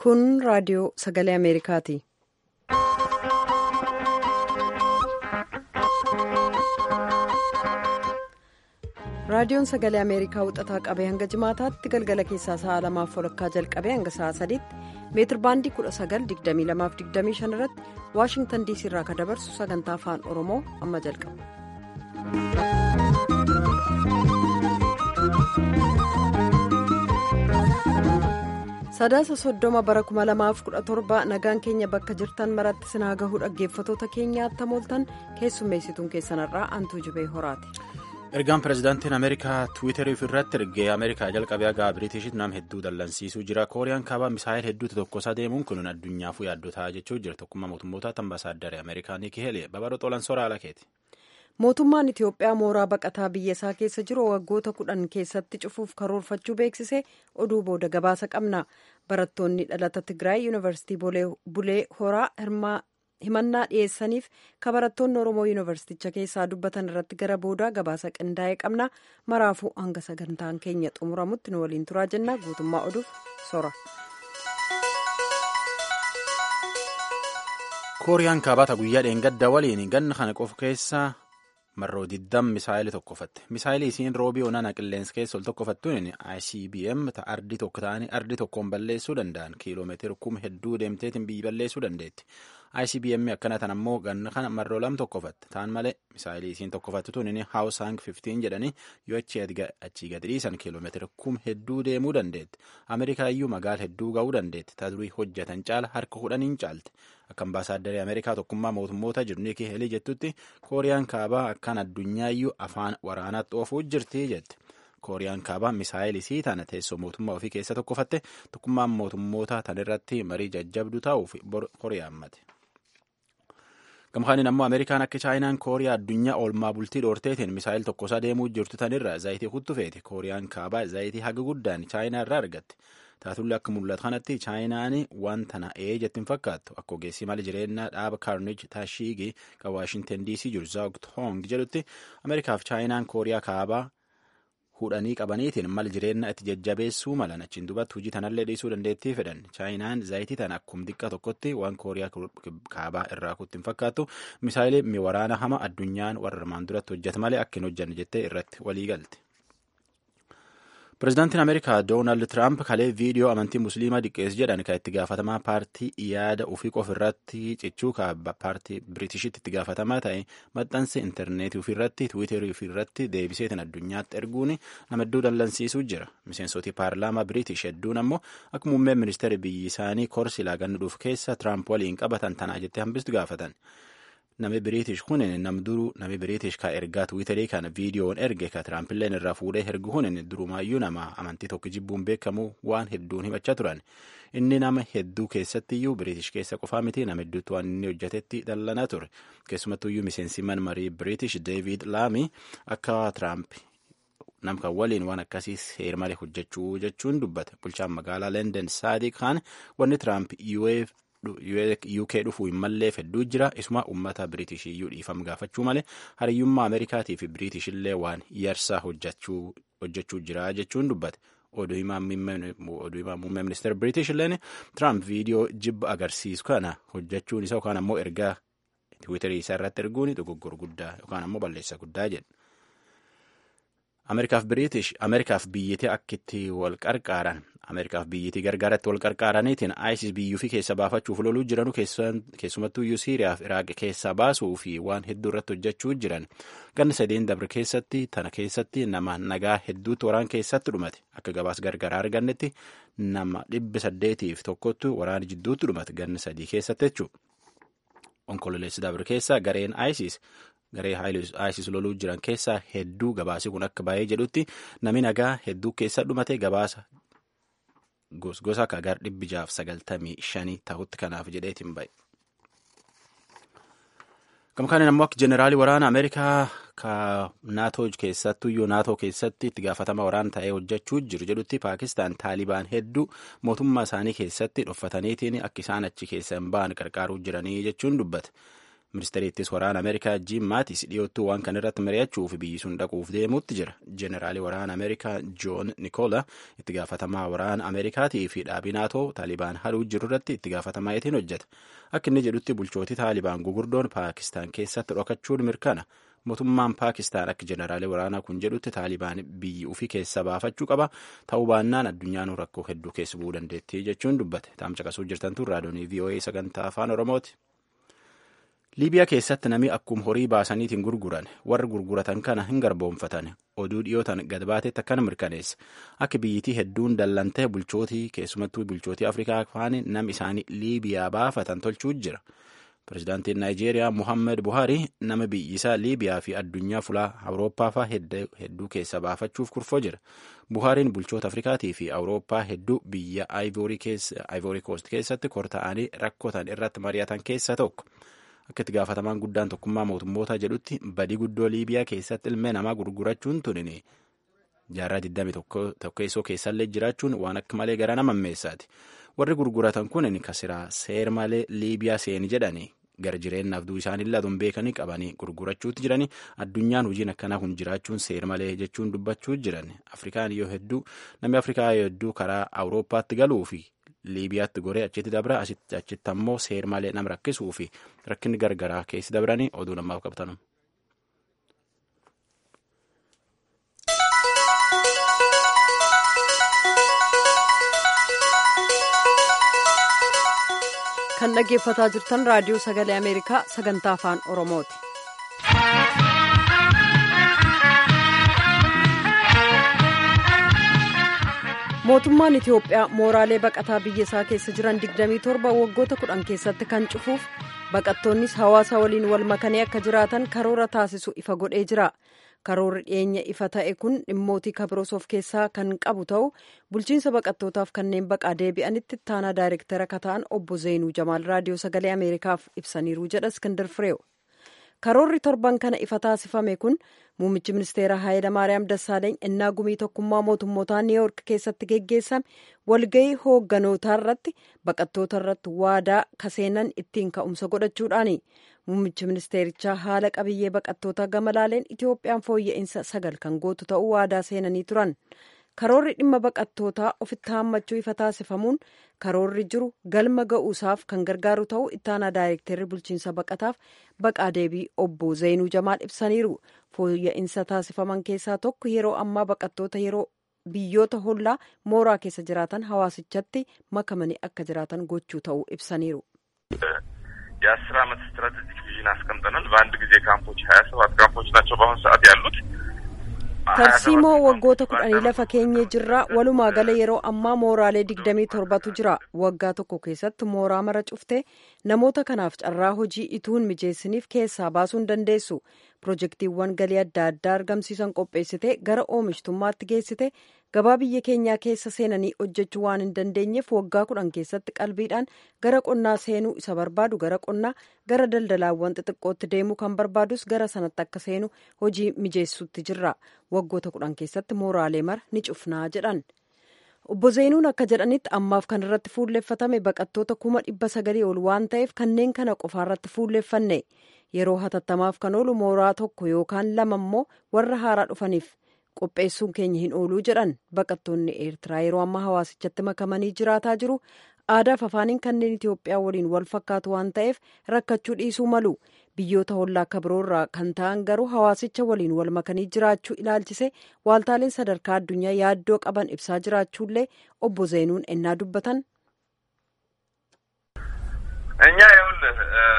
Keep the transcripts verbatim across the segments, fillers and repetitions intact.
Kun raadiyoo sagalee Ameerikaati. Raadiyoon sagalee Ameerikaa wixataa qabee hanga jimaataatti galgala keessaa sa'a lamaaf walakkaa jalqabee hanga sa'a sadiitti meetir baandii kudha sagal digdamii lamaaf digdamii shan irratti Waashingtan diisii irraa kan dabarsu sagantaa afaan Oromoo amma jalqaba. Sadaasa soddoma bara kuma lamaaf kudha torba nagaan keenya bakka jirtan maratti sinaa gahuu dhaggeeffatoota keenyaatti mooltan keessummeessituun keessanarraa Antuu Jibee Horaati. Ergaan pirezidaantiin Ameerikaa Tiwiiterii irratti ergee Ameerikaa jalqabee haga Biriitishitti nama hedduu dallansiisuu jira. Kooriyaan kaabaa misaayil hedduutu tokkosaa deemuun kun addunyaafuu yaaddotaa jechuu jira. Tokkummaa mootummootaatti ambaasaaddaree Ameerikaa Nikki Haley babal'oo xoolan soraa alakeeti. Mootummaan Itiyoophiyaa mooraa baqataa biyya isaa keessa jiru waggoota kudhan keessatti cufuuf karoorfachuu beeksisee oduu booda gabaasa qabna. Barattoonni dhalata Tigraay Yuunivarsiitii Bulee Horaa himannaa dhiyeessaniif ka barattoonni Oromoo Yuunivarsiiticha keessaa dubbatan irratti gara boodaa gabaasa qindaa'ee qabna. Maraafuu hanga sagantaan keenya xumuramutti nu waliin turaa jenna. Guutummaa oduuf sora. Kooriyaan kaabaa guyyaa dheengadda waliin ganna kana qofa keessa marroo diddam misaayilii tokkofatte. Misaayilii isiin roobii onana qilleensa keessa ol tokkofattuun I C B M ta ardii tokko ta'anii ardii tokkoon balleessuu danda'an kiiloomeetira kuma hedduu deemteetiin biyyi balleessuu dandeetti. I C B M akkana tan ammoo ganna kana marroo lam tokkofatte. Taan malee misaayilii isiin tokkofattuun inni Haawusang fiftiin jedhanii yoo achii gadi dhiisan kiiloomeetira kuma hedduu deemuu dandeetti. Ameerikaayyuu magaala hedduu ga'uu dandeetti. Ta durii hojjetan caala harka kudhaniin caalte. Akka ambaasaaddaree Ameerikaa tokkummaa mootummoota jiru Nikki Haley jettutti Kooriyaan kaabaa akkan addunyaayyuu afaan waraanaatti oofuu jirti jette. Kooriyaan kaabaa misaayilisii tana teessoo mootummaa ofii keessa tokkofatte tokkummaan mootummoota tan irratti marii jajjabduu taa'uuf Kooriyaa hammate. Gamkaaniin ammoo Ameerikaan akka Chaayinaan Kooriyaa addunyaa oolmaa bultii dhoorteetiin misaayil tokkosaa deemuu jirtu tanirra zayitii kuttufeeti. Kooriyaan kaabaa zayitii haga guddaan Chaayinaa irraa argatte. Taatullee akka mul'atu kanatti Chaayinaan waan tana ee jettiin fakkaattu akka ogeessii mala jireenyaa dhaaba Kaarnij Taashiigii kan Waashintan D C jiru Zaawut Hong jedhutti Ameerikaaf Chaayinaan Kooriyaa kaabaa hudhanii qabaniitiin mala jireenyaa itti jajjabeessuu malan achiin duubatti hojii tanallee dhiisuu dandeettii fedhan. Chaayinaan zayitii tana akkuma xiqqaa tokkotti waan Kooriyaa kaabaa irraa kuttiin fakkaattu misaayilii miwaraana hama addunyaan warra armaan duratti hojjeta malee akka hin hojjanne jettee irratti walii galte. Pireezidaantiin Ameerikaa Doonaald Tiraamp kalee viidiyoo amantii musliimaa diqqeessu jedhan kan itti gaafatamaa paartii yaada ofii qofa irratti cichuu kaaba paartii Biriitishitti itti gaafatamaa ta'e maxxansa intarneetii ofirratti Tiwiiterii ofirratti deebiseetiin addunyaatti erguun nama hedduu dallansiisuu jira. Miseensoti paarlaamaa Biriitish hedduun ammoo akka muummeen ministeera biyyi isaanii korsilaa gannuudhuuf keessa Tiraamp waliin qabatan tanaa jettee hambistu gaafatan. Nami Biriitish kunin nam duruu nami Biriitish ka ergaa Tiwiiterii kana viidiyoon erge ka Tiraampilleen irraa fuudhee ergu kunin durumaayyuu nama amantii tokko jibbuun beekamu waan hedduun himachaa turan. Inni nama hedduu keessattiyyuu Biriitish keessa qofaa miti nama hedduutu waan inni hojjetetti dallanaa ture. Keessumattuyyuu miseensiman marii Biriitish Deevid Laamii akka Tiraamp namka waliin waan akkasii seera malee hojjechuu jechuun dubbata. Bulchaan magaalaa London Saadiq Khan wanni Tiraamp U K dhufuu hin malleef hedduu jira. Isuma uummata Biriitish iyyuu dhiifama gaafachuu malee hariyyummaa Ameerikaatii fi Biriitish illee waan yarsaa hojjechuu jira jechuun dubbate. Oduu himaa muummee ministeera Biriitish illeen Tiraamp viidiyoo jibba agarsiisu kana hojjechuun isaa yookaan ammoo ergaa Tiwiiterii isaa irratti erguun dogoggora guddaa yookaan ammoo balleessa guddaa jedha. Ameerikaaf Biriitish Ameerikaaf biyyattii akkitti wal qarqaaran Ameerikaaf biyyattii gargaaratti wal qarqaaraniitiin ISIS biyyuu fi keessa baafachuuf loluu jiranu keessumattuyyuu Siiriyaaf Iraaq keessaa baasuu fi waan hedduu irratti hojjechuu jiran ganna sadeen dabre keessatti tana keessatti nama nagaa hedduutti waraan keessatti dhumate akka gabaas gargaraa argannetti nama dhibba saddeetiif tokkotti waraana jidduutti dhumate ganna sadii keessatti jechuudha. Onkololeessi dabre keessa gareen ISIS garee ISIS loluu jiran keessaa hedduu gabaasii kun akka baay'ee jedhutti nami nagaa hedduu keessa dhumate gabaasa gosgosa akka agar dhibbi jaaf sagaltamii shanii ta'utti kanaaf jedheetiin bahe. Gamkaaniin ammoo akka jeneraalii waraana Ameerikaa ka naatoo keessattuyyuu naatoo keessatti itti gaafatama waraana ta'ee hojjechuu jiru jedhutti Paakistaan Taalibaan hedduu mootummaa isaanii keessatti dhoffataniitiin akka isaan achi keessa hin ba'an qarqaaruu jiranii jechuun dubbata. Ministeerri ittis waraana Ameerikaa Jim Mattis dhiyoottuu waan kana irratti mari'achuuf biyyi sun dhaquuf deemuutti jira. Jeneraalii waraana Ameerikaa Joon Nikoola itti gaafatamaa waraana Ameerikaatii fi dhaabii naatoo Taalibaan haluu jiru irratti itti gaafatamaa ittiin hojjeta. Akka inni jedhutti bulchootii Taalibaan gugurdoon Paakistaan keessatti dhokachuun mirkana. Mootummaan Paakistaan akka jeneraalii waraanaa kun jedhutti Taalibaan biyyi ofii keessa baafachuu qaba. Ta'uu baannaan addunyaan rakkoo hedduu keessa bu'uu dandeetti jechuun dubbate. Taamsa qasuu jirtantu raadiyoonii V O A sagantaa afaan Oromooti. Liibiyaa keessatti namni akkuma horii baasaniitiin gurguran warra gurguratan kana hin garboomfatan oduu dhiyootan gad baatetti akkana mirkaneessa. Akka biyyittii hedduun dallantee bulchootii keessumattuu bulchootii Afrikaa faana nam isaanii Liibiyaa baafatan tolchuu jira. Pireezidaantiin Naayijeeriyaa Muhammad Buhaarii nama biyyisaa Liibiyaa fi addunyaa fulaa Awurooppaa fa'aa hedduu keessa baafachuuf kurfoo jira. Buhaariin bulchoota Afrikaatii fi Awurooppaa hedduu biyya Ivory Coast keessatti korta'anii rakkotan irratti mari'atan keessaa tokko. Akka itti gaafatamaan guddaan tokkummaa mootummoota jedhutti badii guddoo Liibiyaa keessatti ilmee namaa gurgurachuun tunin jaarraa digdami tokkeessoo keessallee jiraachuun waan akka malee gara nama ammeessaati. Warri gurguratan kun kasiraa seer malee Liibiyaa seeni jedhanii gara jireenyaaf duu isaanillee aduun beekanii qabanii gurgurachuutti jiranii addunyaan hojiin akkanaa kun jiraachuun seer malee jechuun dubbachuu jiran. Afrikaan yoo hedduu namni Afrikaa yoo hedduu karaa Awurooppaatti galuu fi Liibiyaatti goree achitti dabra achitti ammoo seer malee nama rakkisuu fi rakkinni gargaraa keessi dabranii oduu namaaf qabtanu. Kan dhaggeeffataa jirtan raadiyoo sagalee Ameerikaa sagantaa afaan Oromooti. Mootummaan Itiyoophiyaa mooraalee baqataa biyya isaa keessa jiran digdamii torba waggoota kudhan keessatti kan cufuuf baqattoonnis hawaasa waliin wal makanii akka jiraatan karoora taasisu ifa godhee jira. Karoorri dhiyeenya ifa ta'e kun dhimmootii kabiroos of keessaa kan qabu ta'u bulchiinsa baqattootaaf kanneen baqaa deebi'anitti ittaanaa daayirektara kan ta'an obbo Zeenuu Jamaal raadiyoo sagalee Ameerikaaf ibsaniiru jedha Iskindar Fireew. Karoorri torban kana ifa taasifame kun muummichi ministeera Hayilamaariyaam Dassaaleeny innaa gumii tokkummaa mootummootaa Niiwuork keessatti geggeessame walgahii hoogganotaa irratti baqattoota irratti waadaa kaseenan ittiin ka'umsa godhachuudhaani. Muummichi ministeerichaa haala qabiyyee baqattoota gama laaleen Itiyoophiyaan fooyya'insa sagal kan gootu ta'uu waadaa seenanii turan. Karoorri dhimma baqattootaa ofitti haammachuu ifa taasifamuun karoorri jiru galma ga'uusaaf kan gargaaru ta'uu ittaanaa daayirektarri bulchiinsa baqataaf baqaa deebii obbo Zeenuu Jamaal ibsaniiru. Fooyya'insa taasifaman keessaa tokko yeroo ammaa baqattoota yeroo biyyoota hollaa mooraa keessa jiraatan hawaasichatti makamanii akka jiraatan gochuu ta'uu ibsaniiru. የአስር ዓመት ስትራቴጂክ ቪዥን አስቀምጠናል። በአንድ ጊዜ ካምፖች ሀያ ሰባት ካምፖች ናቸው በአሁኑ ሰዓት ያሉት። tarsiimoo waggoota kudhanii lafa keenyee jirra walumaa gala yeroo ammaa mooraalee digdamii torbatu jira. Waggaa tokko keessatti mooraa mara cuftee namoota kanaaf carraa hojii ituun mijeessiniif keessaa baasuu hin dandeessu. Pirojektiiwwan galii adda addaa argamsiisan qopheessite gara oomishtummaatti geessite gabaa biyya keenyaa keessa seenanii hojjechuu waan hin dandeenyeef waggaa kudhan keessatti qalbiidhaan gara qonnaa seenuu isa barbaadu gara qonnaa gara daldalaawwan xixiqqootti deemuu kan barbaadus gara sanatti akka seenu hojii mijeessuutti jirra. Waggoota kudhan keessatti mooraalee mara ni cufnaa jedhan. Obbo Zeenuun akka jedhanitti ammaaf kan irratti fuulleeffatame baqattoota kuma dhibba sagalii ol waan ta'eef kanneen kana qofaarratti fuulleeffanne. Yeroo hatattamaaf kan oolu mooraa tokko yookaan lama immoo warra haaraa dhufaniif qopheessuun keenya hin ooluu jedhan. Baqattoonni Eertiraa yeroo ammaa hawaasichatti makamanii jiraataa jiru. Aadaaf afaaniin kanneen Itiyoophiyaa waliin wal fakkaatu waan ta'eef rakkachuu dhiisuu malu. Biyyoota hollaa akka biroorraa kan ta'an garuu hawaasicha waliin wal makanii jiraachuu ilaalchise waaltaaleen sadarkaa addunyaa yaaddoo qaban ibsaa jiraachuullee obbo Zeenuun ennaa dubbatan. እኛ ይኸውልህ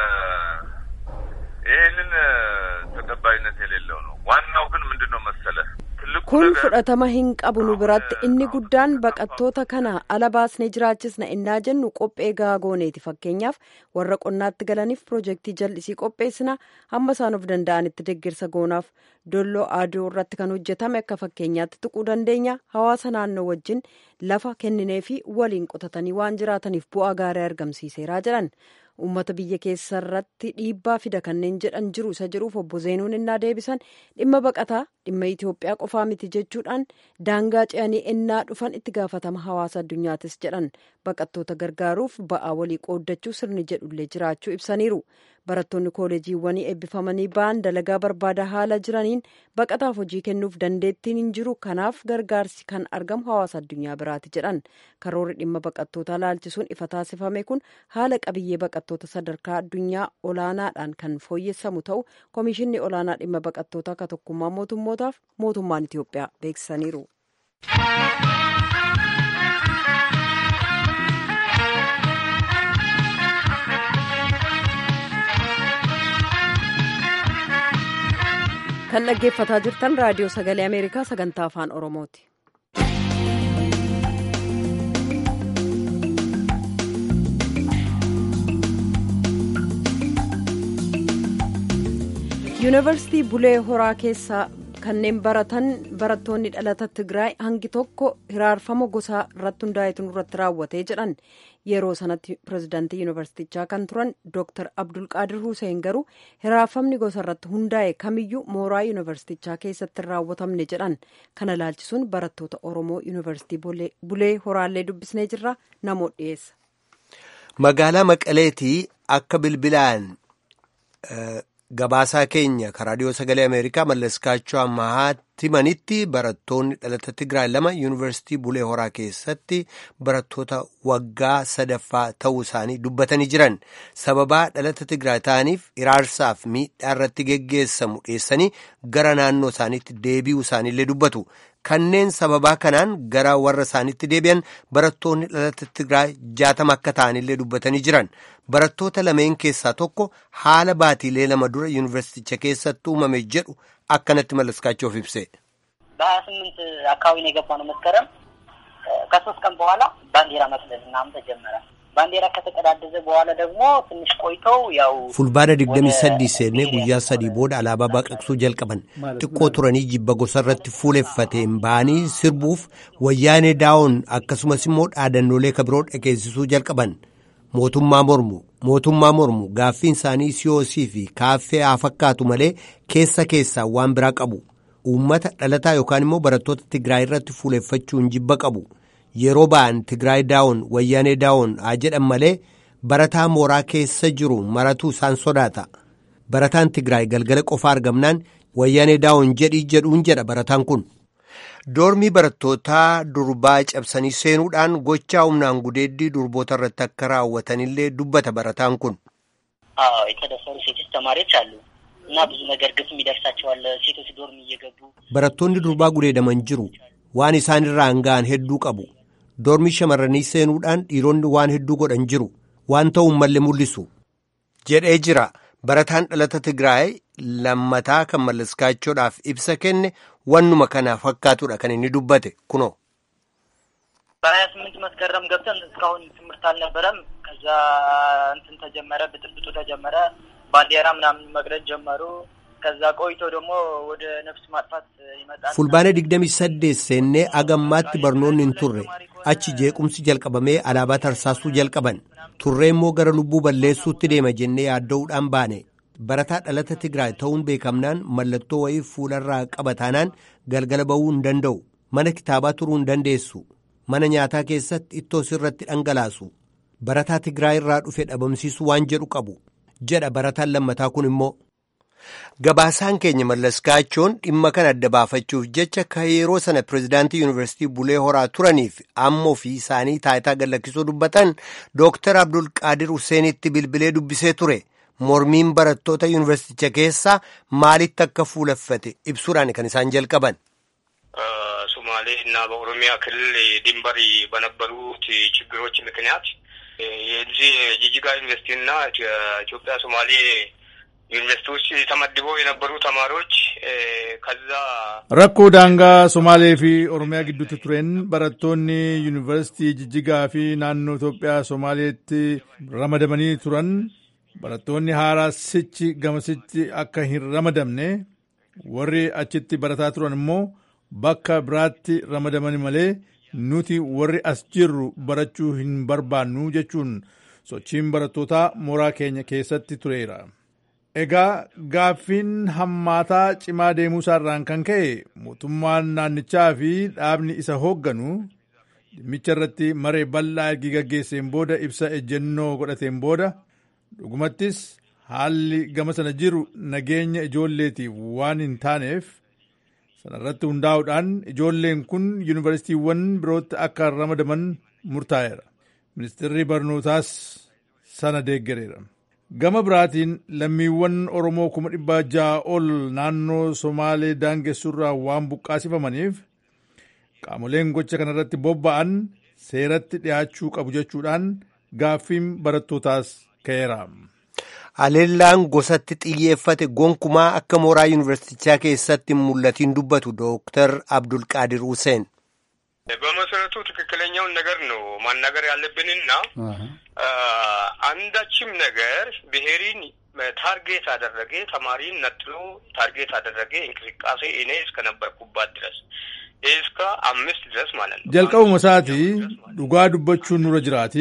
ይሄንን ተቀባይነት የሌለው ነው። ዋናው ግን ምንድነው መሰለህ kun fudhatama hin qabu nu biratti inni guddaan baqattoota kana ala baasnee jiraachisna innaa jennu qophee gaagooneeti. Fakkeenyaaf warra qonnaatti galaniif pirojektii jallisii qopheessina hamma isaan of danda'anitti deeggarsa goonaaf. Dolloo aaduu irratti kan hojjetame akka fakkeenyaatti tuquu dandeenya. Hawaasa naannoo wajjin lafa kenninee fi waliin qotatanii waan jiraataniif bu'aa gaarii argamsiiseeraa jedhan. Uummata biyya keessa irratti dhiibbaa fida kanneen jedhan jiru isa jiruuf obbo Zeenuun innaa deebisan dhimma baqataa dhimma Itiyoophiyaa qofaa miti jechuudhaan daangaa ce'anii innaa dhufan itti gaafatama hawaasa addunyaatis jedhan. Baqattoota gargaaruuf ba'aa walii qooddachuu sirni jedhullee jiraachuu ibsaniiru. barattoonni kooleejiiwwanii eebbifamanii ba'an dalagaa barbaada haala jiraniin baqataaf hojii kennuuf dandeettiin hin jiru kanaaf gargaarsi kan argamu hawaasa addunyaa biraati jedhan karoorri dhimma baqattootaa laalchisuun ifa taasifame kun haala qabiyyee baqattoota sadarkaa addunyaa olaanaadhaan kan fooyyessamu ta'u koomishinni olaanaa dhimma baqattootaa ka tokkummaa mootummootaaf mootummaan Itiyoophiyaa beeksisaniiru. kan dhaggeeffataa jirtan raadiyoo sagalee ameerikaa sagantaa afaan oromooti. yuunivarsiitii bulee horaa keessaa kanneen baratan barattoonni dhalata Tigraay hangi tokko hiraarfama gosaa irratti hundaa'etu irratti raawwatee jedhan yeroo sanatti pirezidaantii yuunivarsiitichaa kan turan Dooktar Abdulqaadir Huseen garuu hiraarfamni gosa irratti hundaa'e kamiyyuu mooraa yuunivarsiitichaa keessatti hin raawwatamne jedhan kana laalchisuun barattoota Oromoo yuunivarsiitii bulee horaallee dubbisnee jirra namoo dhiyeessa. Magaalaa Maqaleetii akka bilbilaan gabaasaa keenya raadiyoo sagalee Ameerikaa Mallaskaachoo Ammahaatti manitti barattoonni dhalata Tigraay lama yuunivarsiitii Bulee Horaa keessatti barattoota waggaa sadaffaa ta'uu isaanii dubbatanii jiran sababaa dhalata Tigraay ta'aniif hiraarsaaf miidhaa irratti geggeessamu dhiyeessanii gara naannoo isaaniitti deebi'uu isaaniillee dubbatu. Kanneen sababaa kanaan gara warra isaaniitti deebi'an barattoonni dhalata Tigraay jaatama akka ta'anillee dubbatanii jiran. Barattoota lameen keessaa tokko haala baatiilee lama dura yuunivarsiiticha keessatti uumame jedhu akkanatti Mallaskaachoof ibse. በሀያ ስምንት አካባቢ ነው የገባነው መስከረም ከሶስት ቀን በኋላ ባንዲራ መቅደድ ምናምን ተጀመረ። ባንዲራ ከተቀዳደዘ በኋላ ደግሞ ትንሽ ቆይተው ያው fulbaana digdamii sadii seennee guyyaa sadii booda alaabaa baqaqsuu jalqaban xiqqoo turanii jibba gosarratti fuuleffateen ba'anii sirbuuf wayyaanee daa'oon akkasumas immoo dhaadannoolee kabiroo dhageessisuu jalqaban. Mootummaa mormu mootummaa mormu gaaffiin isaanii siyoosii fi kaaffee haa fakkaatu malee keessa keessaa waan biraa qabu. Uummata dhalataa yookaan immoo barattoota Tigraay irratti fuuleffachuun jibba qabu. Yeroo ba'an Tigraay daa'oon wayyaanee daa'oon haa jedhan malee barataa mooraa keessa jiru maratuu isaan sodaata. Barataan Tigraay galgala qofa argamnaan wayyaanee daa'oon jedhii jedhuun jedha barataan kun. Doormii barattootaa durbaa cabsanii seenuudhaan gochaa humnaan gudeeddii durboota irratti akka raawwatanillee dubbata barataan kun. አዎ የተደፈሩ ሴቶች ተማሪዎች አሉ እና ብዙ ነገር ግፍም ይደርሳቸዋል ሴቶች ዶርም እየገቡ barattoonni durbaa gudeedaman jiru waan isaan irraa hangaan hedduu qabu doormii shamarranii seenuudhaan dhiironni waan hedduu godhan jiru waan ta'uun malle mul'isu jedhee jira. Barataan dhalata Tigraay lammataa kan Mallaskaachoodhaaf ibsa kenne wannuma kana fakkaatudha kan inni dubbate kunoo. በሀያ ስምንት መስከረም ገብተን እስካሁን ትምህርት አልነበረም። ከዛ እንትን ተጀመረ ብጥብጡ ተጀመረ ባንዲራ ምናምን መቅደድ ጀመሩ። ከዛ ቆይቶ ደግሞ ወደ ነፍስ ማጥፋት ይመጣል። fulbaana digdamii saddeet seennee agammaatti barnoonni hin turre achi jeequmsi jalqabamee alaabaa tarsaasuu jalqaban turree immoo gara lubbuu balleessuutti deema jennee yaadda'uudhaan baane. Barataa dhalata Tigraay ta'uun beekamnaan mallattoo wayii fuularraa qabataanaan galgala ba'uu hin danda'u. Mana kitaabaa turuu hin dandeessu. Mana nyaataa keessatti ittoo sirratti dhangalaasu. Barataa Tigraay irraa dhufe dhabamsiisu waan jedhu qabu jedha barataan lammataa kun immoo. Gabaasaan keenya Mallaskaachoon dhimma kana adda baafachuuf jecha kan yeroo sana pirezidaantii yuunivarsiitii Bulee Horaa turaniif amma ofii isaanii taayitaa gallakkisuu dubbatan Dooktar Abdulqaadir Huseenitti bilbilee dubbisee ture. Mormiin barattoota yuunivarsiiticha keessaa maalitti akka fuulaffate ibsuudhaan kan isaan jalqaban. ሶማሌ እና በኦሮሚያ ክልል ድንበር በነበሩት ችግሮች ምክንያት የዚህ ጂጂጋ ዩኒቨርሲቲና ኢትዮጵያ ሶማሌ ዩኒቨርሲቲዎች ተመድበው የነበሩ ተማሪዎች ከዛ rakkoo daangaa Somaalee fi Oromiyaa gidduutti tureen barattoonni yuunivarsiitii Jijjigaa fi naannoo Itoophiyaa Somaaleetti ramadamanii turan barattoonni haaraa sichi gamasitti akka hin ramadamne warri achitti barataa turan immoo bakka biraatti ramadaman malee nuti warri as jirru barachuu hin barbaannu jechuun sochiin barattootaa mooraa keenya keessatti tureera. Egaa gaaffiin hammaataa cimaa deemuu isaarraan kan ka'e mootummaan naannichaa fi dhaabni isa hoogganu dhimmicha irratti maree bal'aa ergi gaggeesseen booda ibsa ejjennoo godhateen booda dhugumattis haalli gama sana jiru nageenya ijoolleetiif waan hin taaneef sanarratti hundaa'uudhaan ijoolleen kun yuunivarsiitiiwwan birootti akka ramadaman murtaa'eera. Ministeerri barnootaas sana deeggareera. Gama biraatiin lammiiwwan Oromoo kuma dhibba ja'a ol naannoo Somaalee daangessuurraa waan buqqaasifamaniif qaamoleen gocha kanarratti bobba'an seeratti dhiyaachuu qabu jechuudhaan gaaffiin barattootaas ka'eera. Haleellaan gosatti xiyyeeffate gonkumaa akka mooraa yuunivarsiitichaa keessatti mul'atiin dubbatu Dooktar Abdulqaadir Huseen. በመሰረቱ ትክክለኛውን ነገር ነው ማናገር ያለብንና አንዳችም ነገር ብሔሪን ታርጌት አደረገ ተማሪን ነጥሎ ታርጌት አደረገ እንቅስቃሴ እኔ እስከነበርኩባት ድረስ እስከ አምስት ድረስ ማለት ነው ጀልቀው መሳቲ ዱጋ ዱበቹን ኑረ ጅራቲ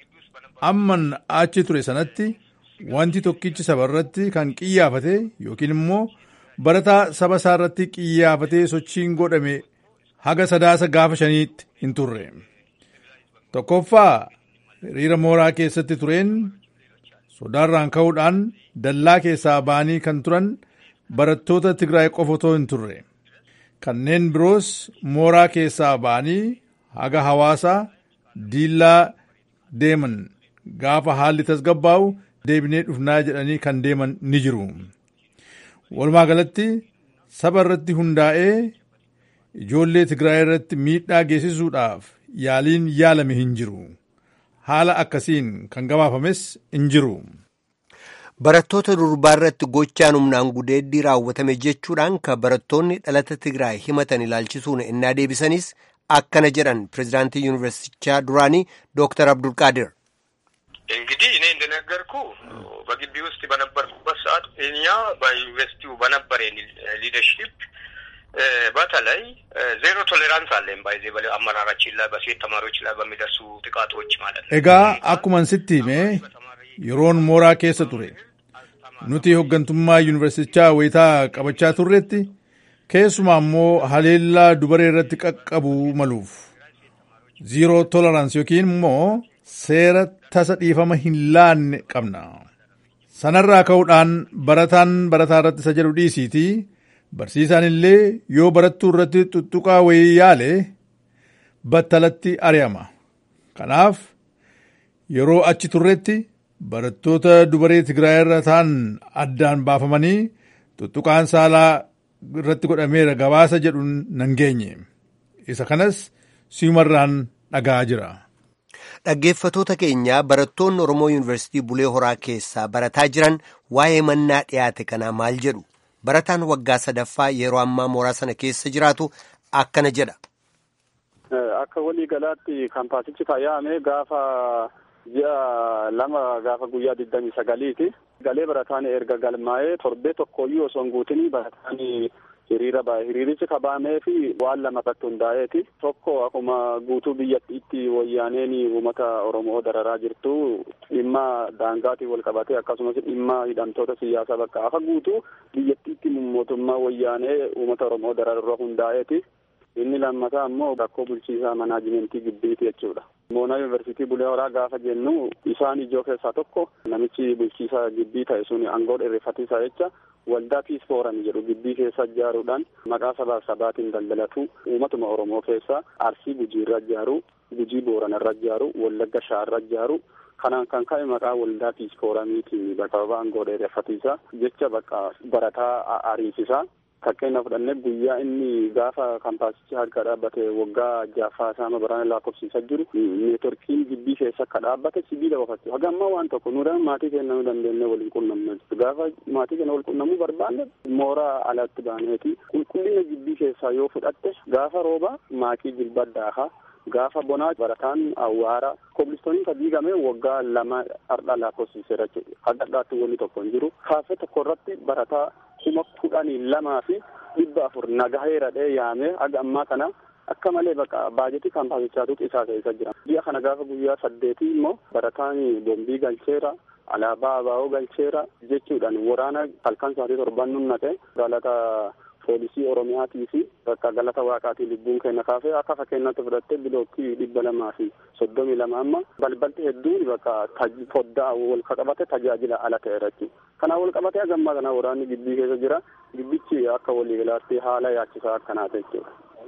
አመን አቺ ቱሬ ሰነቲ ዋንቲ ቶኪች ሰበረቲ ካን ቂያፈቴ ዮኪን ሞ በረታ ሰበሳረቲ ቂያፈቴ ሶቺን ጎደሜ haga sadaasa gaafa shaniitti hin turre. Tokkoffaa hiriira mooraa keessatti tureen sodaarraan ka'uudhaan dallaa keessaa ba'anii kan turan barattoota Tigraay qofa otoo hin turre. Kanneen biroos mooraa keessaa ba'anii haga hawaasaa diillaa deeman gaafa haalli tasgabbaa'u deebinee dhufnaa jedhanii kan deeman ni jiru. Walumaa galatti saba irratti hundaa'ee ijoollee Tigraay irratti miidhaa geessisuudhaaf yaaliin yaalame hin jiru. Haala akkasiin kan gabaafames hin jiru. Barattoota durbaa irratti gochaan humnaan gudeeddii raawwatame jechuudhaan kan barattoonni dhalata Tigraay himatan ilaalchisuun innaa deebisanis akkana jedhan pirezidaantii yuunivarsiitichaa duraanii Dooktar Abdulqaadir. እንግዲህ እኔ እንደነገርኩ በግቢ ውስጥ በነበርኩበት ሰዓት እኛ በዩኒቨርሲቲው በነበረን ሊደርሺፕ በተለይ ዜሮ ቶሌራንስ አለን ባይዜ በአመራራችን ላይ በሴት ተማሪዎች ላይ በሚደርሱ ጥቃቶች ማለት ነው። ኤጋ አኩማን ሲቲሜ የሮን ሞራ ኬሰ ቱሬ ኑቲ ሆገንቱማ ዩኒቨርሲቲቻ ወይታ ቀበቻ ቱሬቲ ኬሱማሞ ሀሌላ ዱበሬ ረት ቀቀቡ መሉፍ ዜሮ ቶሌራንስ ዮኪን ሞ ሴረ ተሰዲፈመ ሂላን ቀምና ሰነራ ከውዳን በረታን በረታ ረት ሰጀዱ ዲሲቲ barsiisaan illee yoo barattuu irratti tuttuqaa wayii yaale battalatti ari'ama. Kanaaf yeroo achi turretti barattoota dubaree Tigraay irra ta'an addaan baafamanii tuttuqaan saalaa irratti godhameera gabaasa jedhu nan geenye. Isa kanas simarraan dhagaa jira. Dhaggeeffatoota keenya barattoonni Oromoo Yuunivarsiitii Bulee Horaa keessaa barataa jiran waa'ee mannaa dhiyaate kanaa maal jedhu? Barataan waggaa sadaffaa yeroo ammaa mooraa sana keessa jiraatu akkana jedha. Akka walii galaatti kaampaasichi faayame gaafa ji'a lama gaafa guyyaa digdamii sagaliiti. Galee barataan erga galmaa'ee torbee tokkooyyuu osoo hin guutin barataan hiriira bahe. Hiriirichi kabaamee fi waan lama irratti hundaa'eeti. Tokko akkuma guutuu biyyattiitti wayyaaneen uummata Oromoo dararaa jirtu dhimma daangaatiin wal qabatee akkasumas dhimma hidhamtoota siyaasaa bakka hafa guutuu biyyattiitti mootummaa wayyaanee uummata Oromoo dararra hundaa'eeti. Inni lammataa ammoo rakkoo bulchiisaa manaajimentii gibbiiti jechuudha. Moonaa yuunivarsiitii Bulee Horaa gaafa jennu isaan ijoo keessaa tokko namichi bulchiisaa gibbii ta'e sun aangoo dheereffatiisaa jecha waldaa piis fooram jedhu gibbii keessa ijaaruudhaan maqaa sabaa sabaatiin daldalatu uummatuma Oromoo keessa Arsii Gujiirra ijaaru, Gujii Booranarra ijaaru, Wallagga Shaarra ijaaru kanaan kan ka'e maqaa waldaa piis fooramiitiin bakka aangoo dheereffatiisaa jecha bakka barataa ariisisaa. Fakkeenya fudhannee guyyaa inni gaafa kaampaasichi harka dhaabbate waggaa jaaffaa isaa baraan lakkoofsiisaa jiru neetworkiin gibbii keessa akka dhaabbate sibiila qofatti haga ammaa waan tokko nuudhaan maatii keenya nu dandeenye waliin qunnamne gaafa maatii keenya wal qunnamuu barbaanne mooraa alatti baaneeti qulqullina gibbii keessaa yoo fudhatte gaafa rooba maakii jilbaddaa gaafa bonaa barataan awwaara kobilistooniin ka diigame waggaa lama har'a lakkoofsiiseera jechuudha. Haga dhaatti wanni tokko hin jiru. Kaafee tokko irratti barataa kuma kudhanii lamaa fi dhibba afur nagaheera dhee yaame haga ammaa kana akka malee bakka baajetii kaampaasichaatu isaa keessa jira. Ji'a kana gaafa guyyaa saddeetii immoo barataan bombii galcheera. Alaabaa abaa'oo galcheera jechuudhaan waraana halkan sa'aatii torban nunnate galata poolisii Oromiyaatii fi bakka galata waaqaatii lubbuun keenya kaafee akka fakkeenyaatti fudhattee bilookkii dhibba lamaa fi soddomii lama amma balbalti hedduun bakka foddaa wal qabate tajaajila ala ta'eera jechuudha. Kana wal qabatee hagammaa kana waraanni gibbii keessa jira. Gibbichi akka waliigalaatti haala yaachisaa akkanaata jechuudha.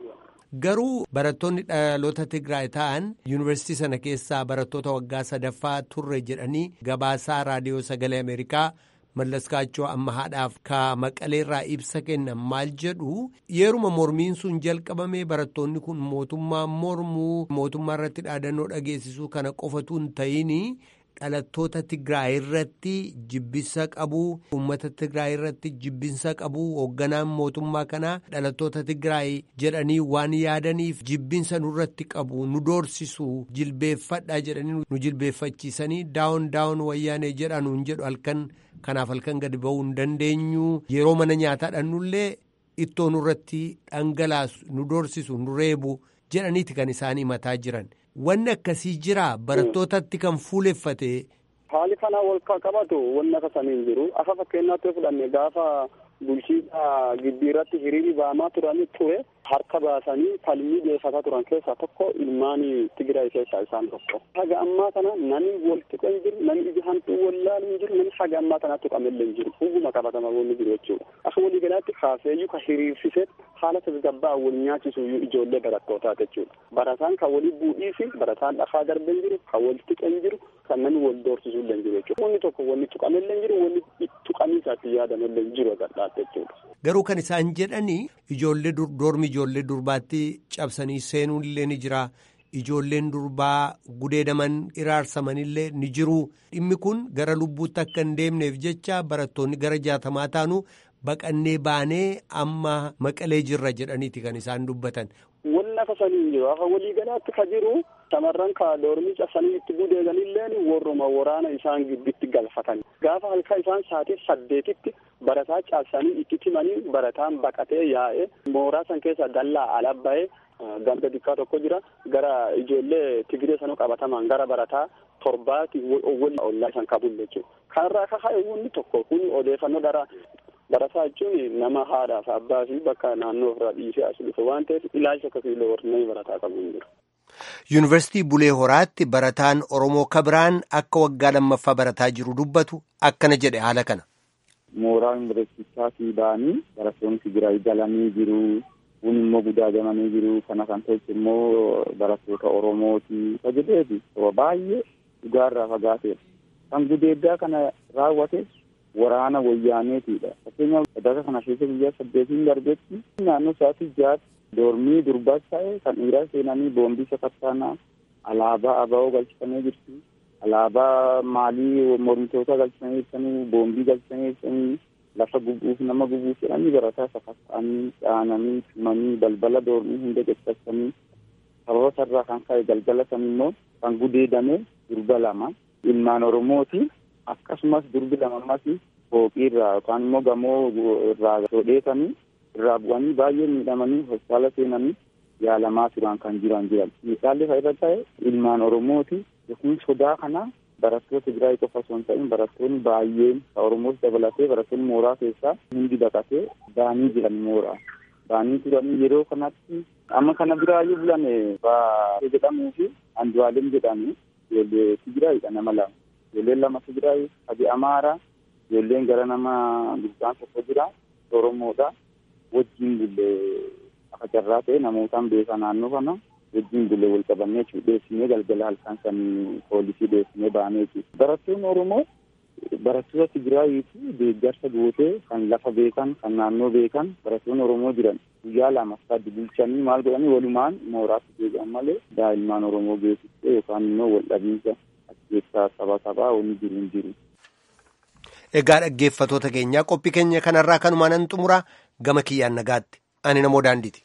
Garuu barattoonni dhaloota Tigraay ta'an yuunivarsiitii sana keessaa barattoota waggaa sadaffaa turre jedhanii gabaasaa raadiyoo sagalee Ameerikaa Mallaskaachoo Ammahaadhaaf ka Maqaleerraa ibsa kennan maal jedhu yeruma mormiin sun jalqabame barattoonni kun mootummaa mormuu mootummaa irratti dhaadannoo dhageessisuu kana qofatu hin ta'in dhalattoota Tigraay irratti jibbinsa qabu uummata Tigraay irratti jibbinsa qabu hoogganaan mootummaa kanaa dhalattoota Tigraay jedhanii waan yaadaniif jibbinsa nurratti qabu nu doorsisu jilbeeffadhaa jedhanii nu jilbeeffachiisanii daawun daawun wayyaanee jedhanu hin jedhu halkan kanaaf halkan gadi ba'uu hin dandeenyu yeroo mana nyaataa dhannullee ittoo nurratti dhangalaasu nu doorsisu nu reebu jedhaniiti kan isaan himataa jiran. Wanni akkasii jira barattootatti kan fuuleffate. Haali kana wal qabatu wanni akka sanii hin jiru. Akka fakkeenyaatti fudhanne gaafa bulchiinsa gibbii irratti hiriirri ba'amaa turanii ture harka baasanii falmii dhiyeeffataa turan keessaa tokko ilmaan Tigraay keessaa isaan tokko. Haga ammaa kana namni wal tuqa hin jiru, namni ija hantuu wallaalu hin jiru, namni haga ammaa kana tuqamellee hin jiru. Hubuma qabatama wanni jiru jechuudha. Akka walii galaatti kaaseeyyuu ka hiriirsisee haala tasgabbaa wal nyaachisu ijoollee barattootaa jechuudha. Barataan kan walii bu'ii fi barataan dhafaa darbee hin jiru, kan wal tuqa hin jiru, kan namni wal doorsisu illee hin jiru jechuudha. Wanni tokko wanni tuqamellee hin jiru, wanni tuqamiisaatti yaadamellee hin jiru gadhaate jechuudha. Garuu kan isaan jedhanii ijoollee doormi ijoollee durbaatti cabsanii seenuun illee ni jira. Ijoolleen durbaa gudeedaman iraarsamanillee ni jiru. Dhimmi kun gara lubbuutti akka hin deemneef jecha barattoonni gara jaatamaa taanu baqannee baanee amma Maqalee jirra jedhaniiti kan isaan dubbatan. Wanni akka sanii hin jiru. Akka waliigalaatti ka jiru shamarran ka doormii cabsanii itti gudeeganillee warruma waraana isaan gidduutti galfatan. Gaafa halkan isaan sa'aatii saddeetitti barataa cabsanii itti timanii barataan baqatee yaa'ee mooraa san keessa dallaa ala ba'ee ganda dikkaa tokko jira gara ijoollee Tigree sanuu qabataman gara barataa torbaati wal ollaa isaan qabuun jechuudha. Kanarraa akka haa'ewwanni tokko kun odeeffannoo dara barataa jechuun nama haadhaaf abbaa fi bakka naannoo ofirraa dhiisee as dhufe waan ta'eef ilaalcha akkasii warreen barataa qabu hin jiru. Yuunivarsiitii Bulee Horaatti barataan Oromoo Kabiraan akka waggaa lammaffaa barataa jiru dubbatu akkana jedhe haala kana. Mooraa yuunivarsiitii ba'anii barattoonni Tigraay galanii jiru. Kun immoo gudaagamanii jiru. Kana kan tolche immoo barattoota Oromooti. Tajaajilati baay'ee dhugaarraa fagaateera. Kan gudeeddaa kana raawwate waraana wayyaaneetidha. Fakkeenyaaf sadarkaa kana keessa guyyaa saddeetiin darbetti naannoo sa'aatii jaatti doormii durbaas ta'e kan dhiiraa seenanii boombii sakattaanaa alaabaa aba'oo galchifamee jirti. Alaabaa maalii mormitoota galchifamee jirtanii boombii galchifamee jirtanii lafa gubuuf nama gubuuf jedhanii barataa sakattaanii dhaananii tumanii balbala doormii hunda caccabsanii sababa sarraa kan ka'e galgala san immoo kan gudeedame durba lama ilmaan Oromooti. Akkasumas durbi lamammas fooqiirraa yookaan immoo gamoo irraa sodheetanii irraa bu'anii baay'ee miidhamanii hospitaala seenanii yaalamaa turan kan jiran jiran. Miidhaalli fa'aa irra ta'e ilmaan Oromooti. Yookiin sodaa kana barattoota Tigraay qofa osoo hin ta'in barattoonni baay'een Oromoos dabalatee barattoonni mooraa keessaa hundi baqatee baanii jiran mooraa. Baanii turanii yeroo kanatti amma kana biraayyuu bulan baay'ee jedhamuu fi Andu'aalem jedhanii ijoollee Tigraayidha nama lama. Ijoolleen lama Tigraay adi Amaara ijoolleen gara nama guddaan tokko jira Oromoodha. Wajjin bullee akka carraa ta'e namootaan beekaa naannoo kana wajjin bullee wal qabannee dheessinee galgala halkan san poolisii dheessinee baanee jechuudha. Barattoonni Oromoo barattoota Tigraayiiti deeggarsa gootee kan lafa beekan kan naannoo beekan barattoonni Oromoo jiran guyyaa lama sadii bulchanii maal godhanii walumaan mooraatti deebi'an malee daa'imman Oromoo geessistee yookaan immoo wal dhabiinsa keessaa saba sabaa wanni jiru hin jiru. Egaa dhaggeeffatoota keenyaa qophii keenya kanarraa kanumaan nan xumura gama kiyyaan nagaatti ani namoo daandiiti.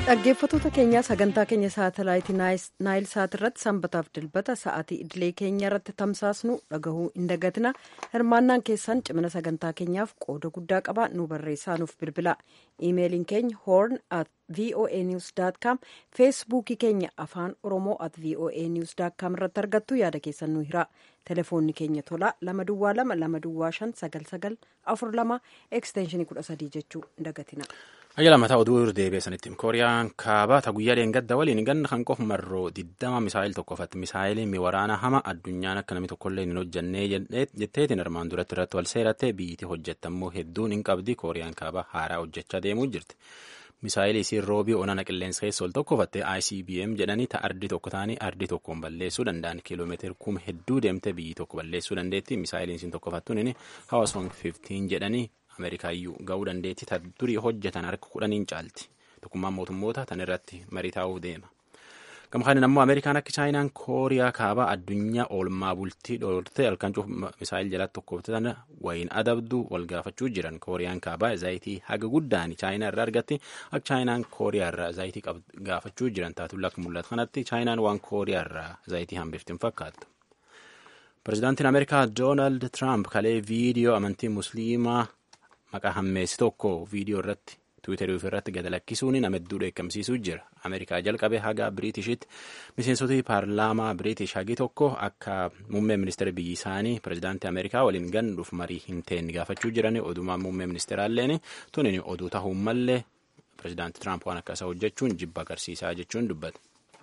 dhaggeeffattoota keenya sagantaa keenya saatalaayitii naayil saat irratti sanbataaf dilbata sa'aatii idilee keenya irratti tamsaasnu dhagahuu hin dagatina. Hirmaannaan keessan cimina sagantaa keenyaaf qooda guddaa qaba. Nu barreessaa nuuf bilbila. Iimeeliin keenya horn at voa news dot com, feesbuukii keenya afaan oromoo at voa news dot com irratti argattu. Yaada keessan nu hira. Telefoonni keenya tola lama duwwaa lama lama duwwaa shan sagal sagal afur lama ekstenshinii kudha sadii jechuu hin dagatina. Ayyaala mataa oduu deebi'eessanitti Kooriyaan kaabaa guyyaa dheengadda waliin ganna kan qof marroo diddama misaayil tokkoffatti misaayiliin waraana hama addunyaan akka namni tokkollee hin hojjannee jetteetiin armaan duratti irratti wal seerattee biyyittii hojjettammoo hedduun hin qabdi. Kooriyaan kaabaa haaraa hojjechaa deemuu jirti. Misaayilii isiin roobii onana qilleensa keessa ol tokkofatte I C B M jedhanii ta ardii tokko ta'anii ardii tokkoon balleessuu danda'an kiiloomeetira kuma hedduu deemtee biyyi tokko balleessuu dandeetti. Misaayiliin isiin tokkofattuun Hawasong fifteen jedhanii Ameerikaayyuu ga'uu dandeetti. Ta durii hojjetan harka kudhaniin caalti. Tokkummaan mootummoota tan irratti marii taa'uu deema. Gamkaan ammoo Ameerikaan akka Chaayinaan Kooriyaa kaabaa addunyaa oolmaa bultii dhoorte halkan cuuf misaayil jalatti tokkoftatan wayin adabdu wal gaafachuu jiran. Kooriyaan kaabaa zaayitii haga guddaan Chaayinaa irraa argatti. Akka Chaayinaan Kooriyaa irraa zaayitii gaafachuu jiran taatulla akka mul'atu kanatti Chaayinaan waan Kooriyaa irraa zaayitii hambifti hin fakkaattu. Pireezidaantiin Ameerikaa Doonaald Tiraamp kalee viidiyoo amantii musliimaa maqaa hammeessi tokko viidiyoo irratti Tiwiiterii ofirratti gad lakkisuun nama hedduu dheekkamsiisuu jira. Ameerikaa jalqabee haga Biriitishitti miseensota paarlaamaa Biriitish hagi tokko akka muummee ministeera biyyi isaanii pireezidaantii Ameerikaa waliin ganduuf marii hin teenne gaafachuu jiran. Odumaan muummee ministeeraalleen tunin oduu ta'uu mallee pireezidaantii Tiraamp waan akkasa hojjechuun jibba agarsiisaa jechuun dubbate.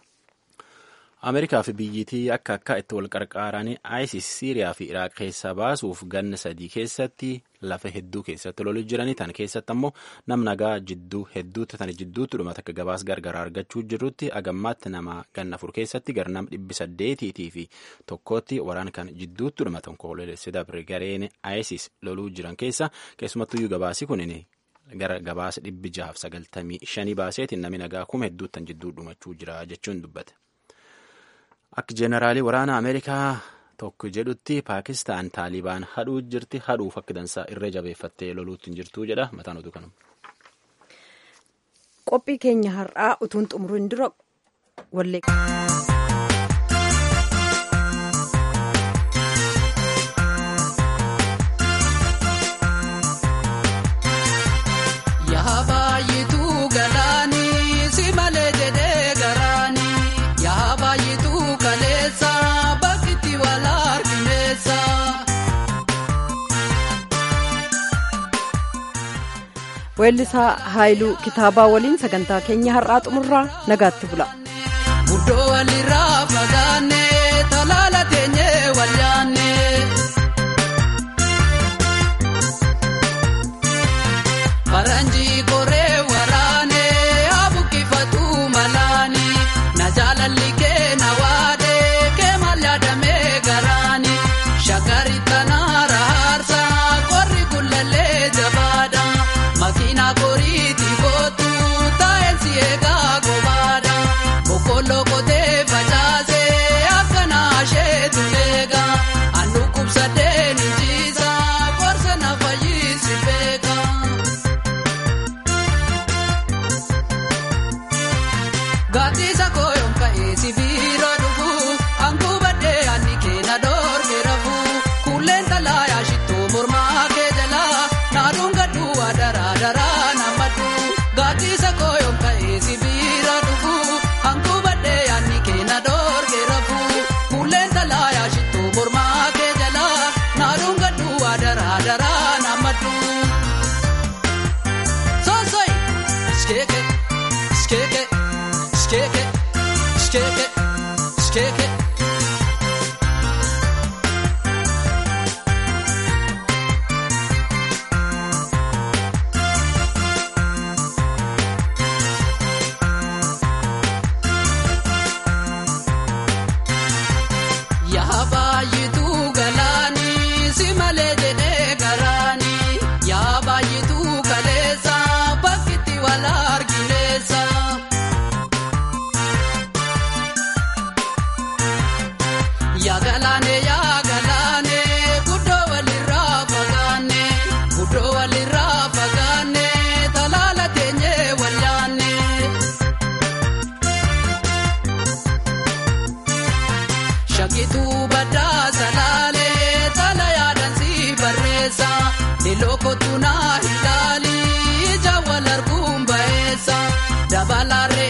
Ameerikaa fi biyyittii akka akka itti wal qarqaaranii ISIS Siiriyaa fi Iraaq keessaa baasuuf ganna sadii keessatti lafa hedduu keessatti loluu jiranii tan keessatti ammoo nam nagaa jidduu hedduutti tan jidduutti dhumata akka gabaas gargaraa argachuu jirrutti agammaatti nama ganna afur keessatti garnam dhibbi saddeetiitii fi tokkootti waraan kan jidduutti dhumatan koololessi dabre gareen ISIS loluu jiran keessa keessumattuyyuu gabaasi kunin gara gabaasa dhibbi jahaaf sagaltamii shanii baaseetiin namni nagaa kuma hedduuttan jidduu dhumachuu jira jechuun dubbate. Akka jeenaraalii waraana Ameerikaa tokko jedhutti Paakistaan Taalibaan hadhuu jirti. Hadhuuf akka dansaa irra jabeeffattee loluutti hin jirtu jedha. Mataan oduu kanuma. Qophii keenya har'aa utuun xumuruun dura wallee. Weellisaa Haayiluu Kitaabaa waliin sagantaa keenya har'aa xumurraa nagaatti bula. Guddoo walirraa fagaannee talaala teenyee wal yaannee faranjii koree waraanee abukkifatu malaanii na jaalalli kee na waadee kee maal yaadamee garaanii shakari tanaa raarsaa qorri kullallee jabaadha. Makina koriti kotu taensi ega gobada bokolo kote fajaze akana shetu lega anu kupsade ninjiza korsa na fayisi bega gati sa koyon ka esi viro dugu angubade anike na dorge rabu kulenta la ya shito morma ke jala narunga duwa dara dara namadu gati sa koyon ka esi vira dugu angubade anike na dorge rabu kulenta la ya shito morma ke jala narunga duwa dara dara namadu so soy skeke skeke skeke kotuna hilali jawal arguun baesa dabalare